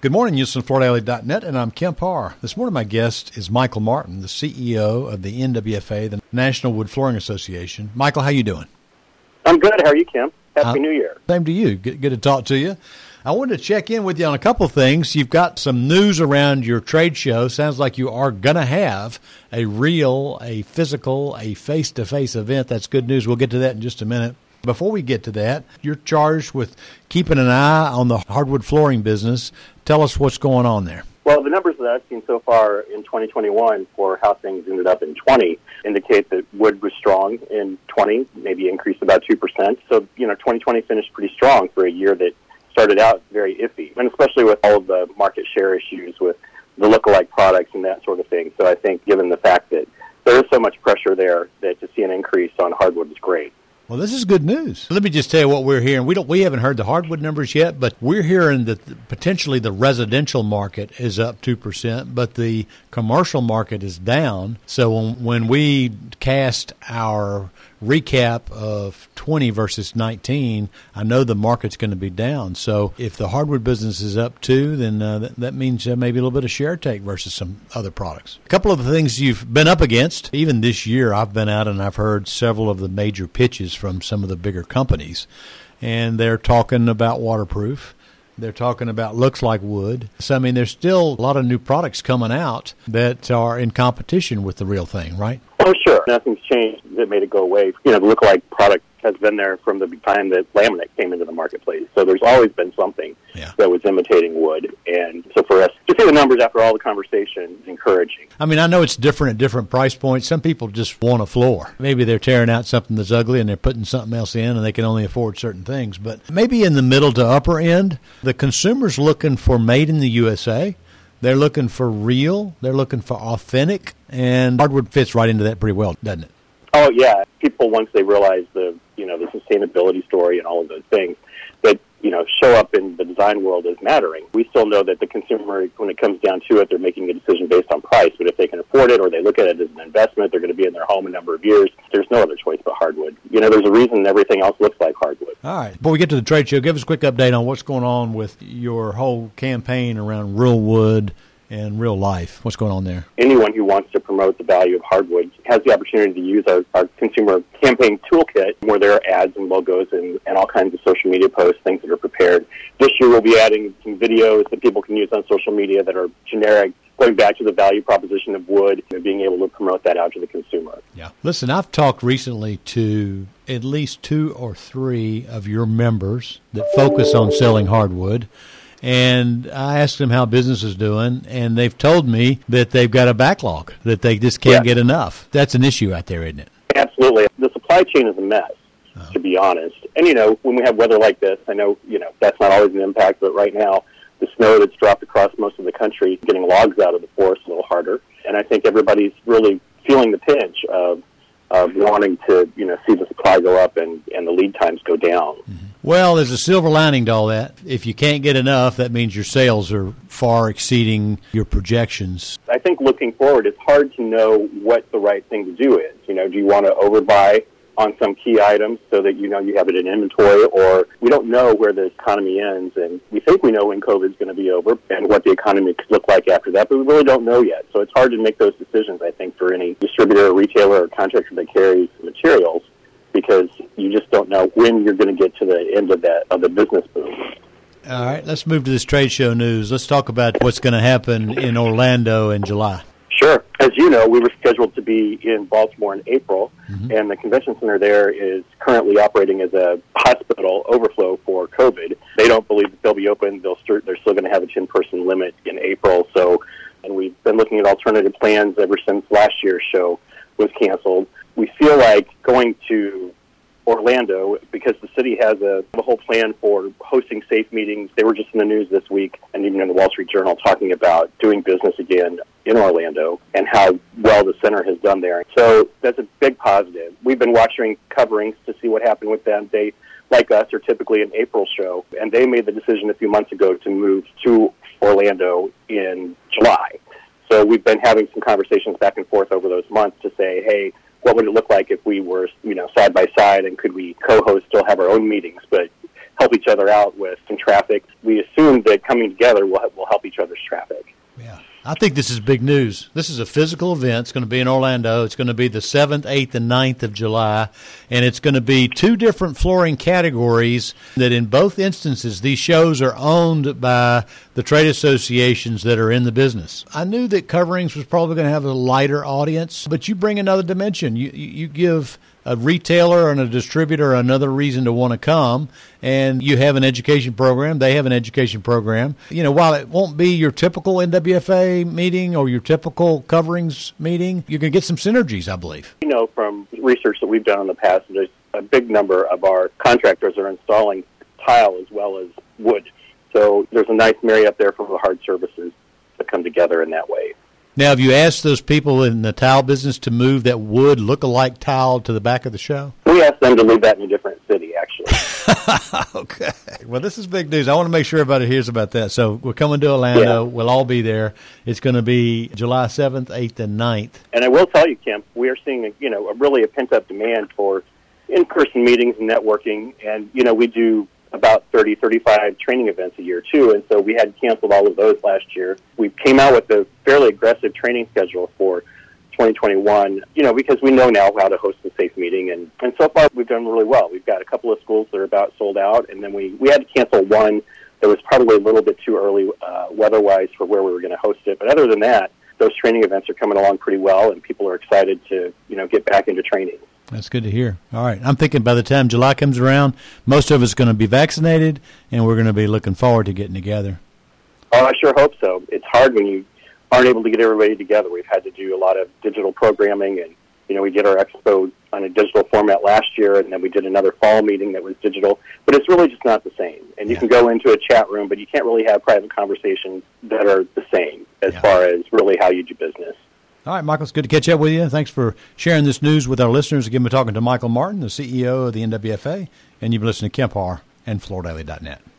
Good morning, HoustonFloorDaily.net, and I'm Kemp Harr. This morning my guest is Michael Martin, the CEO of the NWFA, the National Wood Flooring Association. Michael, how you doing? I'm good. How are you, Kemp? Happy New Year. Same to you. Good to talk to you. I wanted to check in with you on a couple of things. You've got some news around your trade show. Sounds like you are going to have a physical, a face-to-face event. That's good news. We'll get to that in just a minute. Before we get to that, you're charged with keeping an eye on the hardwood flooring business. Tell us what's going on there. Well, the numbers that I've seen so far in 2021 for how things ended up in 20 indicate that wood was strong in 20, maybe increased about 2%. So, 2020 finished pretty strong for a year that started out very iffy, and especially with all of the market share issues with the lookalike products and that sort of thing. So I think given the fact that there is so much pressure there, that to see an increase on hardwood is great. Well, this is good news. Let me just tell you what we're hearing. We haven't heard the hardwood numbers yet, but we're hearing that potentially the residential market is up 2%, but the commercial market is down. So when we cast our recap of 20 versus 19, I know the market's going to be down. So if the hardwood business is up 2, then that means maybe a little bit of share take versus some other products. A couple of the things you've been up against, even this year I've been out and I've heard several of the major pitches from some of the bigger companies, and they're talking about waterproof. They're talking about looks like wood. So, there's still a lot of new products coming out that are in competition with the real thing, right? Oh, sure. Nothing's changed that made it go away. The lookalike product has been there from the time that laminate came into the marketplace. So there's always been something that was imitating wood. And so for us to see the numbers after all the conversation is encouraging. I know it's different at different price points. Some people just want a floor. Maybe they're tearing out something that's ugly and they're putting something else in and they can only afford certain things. But maybe in the middle to upper end, the consumer's looking for made in the USA. They're looking for real. They're looking for authentic. And hardwood fits right into that pretty well, doesn't it? Oh, yeah. People, once they realize the sustainability story and all of those things that, show up in the design world as mattering. We still know that the consumer, when it comes down to it, they're making a decision based on price. But if they can afford it or they look at it as an investment, they're going to be in their home a number of years. There's no other choice but hardwood. There's a reason everything else looks like hardwood. All right. Before we get to the trade show, give us a quick update on what's going on with your whole campaign around real wood and real life. What's going on there? Anyone who wants to promote the value of hardwood has the opportunity to use our consumer campaign toolkit, where there are ads and logos and all kinds of social media posts, things that are prepared. This year we'll be adding some videos that people can use on social media that are generic, going back to the value proposition of wood and being able to promote that out to the consumer. Yeah. Listen, I've talked recently to at least 2 or 3 of your members that focus on selling hardwood. And I asked them how business is doing, and they've told me that they've got a backlog, that they just can't get enough. That's an issue out there, isn't it? Absolutely. The supply chain is a mess, to be honest. And, when we have weather like this, I know, that's not always an impact, but right now, the snow that's dropped across most of the country, getting logs out of the forest a little harder. And I think everybody's really feeling the pinch of wanting to, see the supply go up and the lead times go down. Mm-hmm. Well, there's a silver lining to all that. If you can't get enough, that means your sales are far exceeding your projections. I think looking forward, it's hard to know what the right thing to do is. Do you want to overbuy on some key items so that you have it in inventory, or we don't know where the economy ends, and we think we know when COVID's going to be over and what the economy could look like after that, but we really don't know yet. So it's hard to make those decisions, I think, for any distributor or retailer or contractor that carries materials, because you just don't know when you're going to get to the end of the business boom. All right, let's move to this trade show news. Let's talk about what's going to happen in Orlando in July. Sure. As you know, we were scheduled to be in Baltimore in April, and the convention center there is currently operating as a hospital overflow for COVID. They don't believe that they'll be open. They're still going to have a 10-person limit in April. And we've been looking at alternative plans ever since last year's show was canceled. We feel like going to Orlando, because the city has a whole plan for hosting safe meetings. They were just in the news this week, and even in the Wall Street Journal, talking about doing business again in Orlando and how well the center has done there. So that's a big positive. We've been watching coverings to see what happened with them. They, like us, are typically an April show, and they made the decision a few months ago to move to Orlando in July. So we've been having some conversations back and forth over those months to say, hey, what would it look like if we were, side by side, and could we co-host, still have our own meetings, but help each other out with some traffic. We assume that coming together will help each other's traffic. Yeah. I think this is big news. This is a physical event. It's going to be in Orlando. It's going to be the 7th, 8th, and 9th of July, and it's going to be 2 different flooring categories that in both instances these shows are owned by the trade associations that are in the business. I knew that Coverings was probably going to have a lighter audience, but you bring another dimension. You give a retailer and a distributor another reason to want to come, and you have an education program. They have an education program. You know, while it won't be your typical NWFA meeting or your typical Coverings meeting, you're going to get some synergies, I believe. You know, from research that we've done in the past, there's a big number of our contractors are installing tile as well as wood. So there's a nice marry up there for the hard services to come together in that way. Now, have you asked those people in the tile business to move that wood look-alike tile to the back of the show? We asked them to move that in a different city, actually. Okay. Well, this is big news. I want to make sure everybody hears about that. So we're coming to Orlando. Yeah. We'll all be there. It's going to be July 7th, 8th, and 9th. And I will tell you, Kemp, we are seeing a pent-up demand for in-person meetings and networking. And, we do about 30, 35 training events a year, too. And so we had canceled all of those last year. We came out with a fairly aggressive training schedule for 2021, because we know now how to host a safe meeting. And so far, we've done really well. We've got a couple of schools that are about sold out, and then we had to cancel one that was probably a little bit too early weather-wise for where we were going to host it. But other than that, those training events are coming along pretty well, and people are excited to, get back into training. That's good to hear. All right. I'm thinking by the time July comes around, most of us are going to be vaccinated, and we're going to be looking forward to getting together. Oh, I sure hope so. It's hard when you aren't able to get everybody together. We've had to do a lot of digital programming, and, we did our expo on a digital format last year, and then we did another fall meeting that was digital. But it's really just not the same. And you can go into a chat room, but you can't really have private conversations that are the same as far as really how you do business. All right, Michael, it's good to catch up with you. Thanks for sharing this news with our listeners. Again, we're talking to Michael Martin, the CEO of the NWFA, and you've been listening to Kemp Harr and FloorDaily.net.